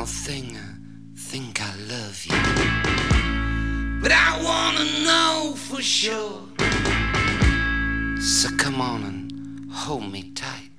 small thing, I think I love you. But I wanna know for sure. So come on and hold me tight.